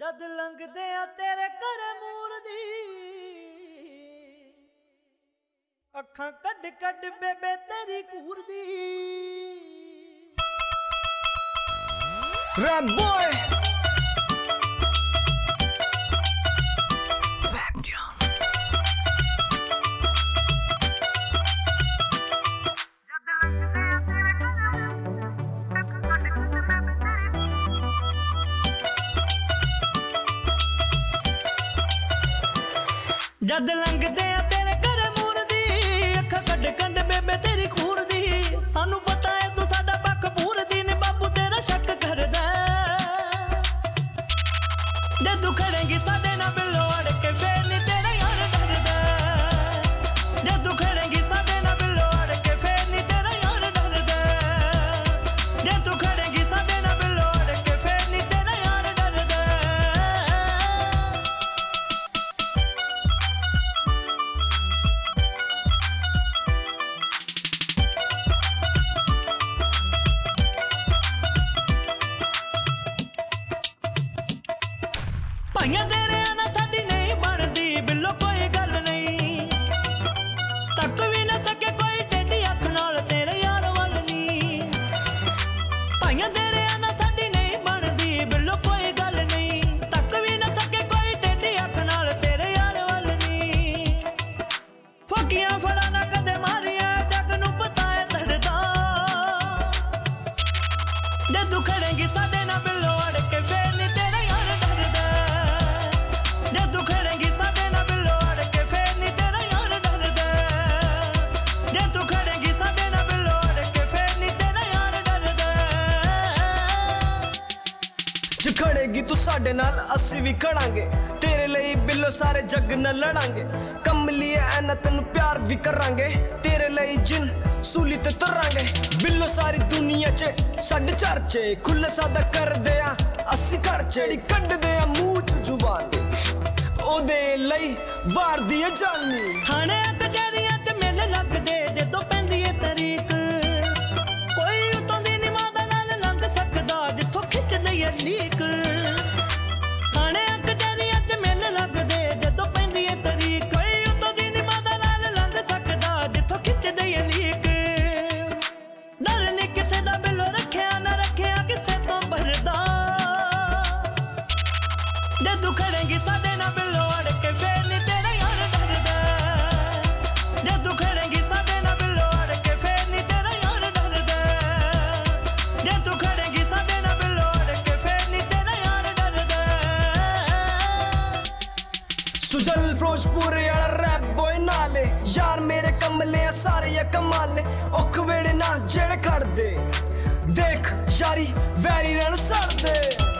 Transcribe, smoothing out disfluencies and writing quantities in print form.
जद लंघदे आ तेरे घर मूर दी अखां कड कड बेबे तेरी घूर दी। Rap boy जद लंघदे आ तेरे घर मूर दी अखां कड कड बेबे तेरी घूर दी। सानू पता है तू साडा पक्ख पूरदी ने बाबू तेरा शक करदा जे तू खड़ेगी साडे नाल बिल्लो अड़ के फेर नी तेरा यार डरदा। जे तू खड़ेगी साडे नाल बिल्लो अड़ के फेर नी तेरा यार डरदा। जे तू खड़ेगी साडे नाल बिल्लो अड़ के फेर नी तेरा यार डरदा। भाइयां तेरे ना साडी नहीं बनदी बिल्लो कोई गल नहीं तक भी ना सके कोई टेढ़ी अख नाल तेरे यार वल नहीं। भाइयां तेरे ना साडी नहीं बनदी बिल्लो कोई गल नहीं तक भी ना सके कोई टेढ़ी अख नाल तेरे यार वल नहीं। फकियां फड़ा ना कदे मारिया जग नूं पता है धड़दा जे तू खड़ेगी साडे नाल बिल्लो अड़ के फेर नी तेरा यार डरदा। जे तू खड़ेगी साडे नाल बिल्लो अड़ के फेर नी तेरा यार डरदा। जे तू खड़ेगी साडे नाल बिल्लो अड़ के फेर नी तेरा यार डरदा। जे खड़ेगी तू साडे नाल असी भी खड़ांगे तेरे लिए बिल्लो सारे जग न लड़ांगे। कमली ऐना तेनू प्यार भी करांगे तेरे लिए जिन सूली ते तरांगे। बिल्लो सारी दुनिया च साडे चर्चे खुले सादा कर दे असी खर्चे कड्ड दे मूंह च जुबान ओदे लई वार दी जानी। थाने कचहरियां च मेले लगदे जदों पैंदी ए तरीक कोई उतों दी नी मादा नाल लंघ सकदा जिथों खिच्चदे ए लीक। थाने कचहरियां च मेले लगदे जदों पैंदी ए तरीक कोई उतों दी नी मादा नाल लंघ सकदा जिथों खिच्चदे ए लीक। डर नी किसे दा बिल्लो रखिया ना रखिया किसे तो भरदा। जे तू खड़ेगी साडे नाल बिल्लो अड़ के फेर नी तेरा यार डरदा। जे तू खड़ेगी साडे नाल बिल्लो अड़ के फेर नी तेरा यार डरदा। जे तू खड़ेगी साडे नाल बिल्लो अड़ के फेर नी तेरा यार डरदा। सुजल फिरोजपुर वाला रैप बॉय नाले यार मेरे कमले सारे कमाले औख वेड़े ना जेड़े खड़दे देख यारी वैरी रन सड़दे।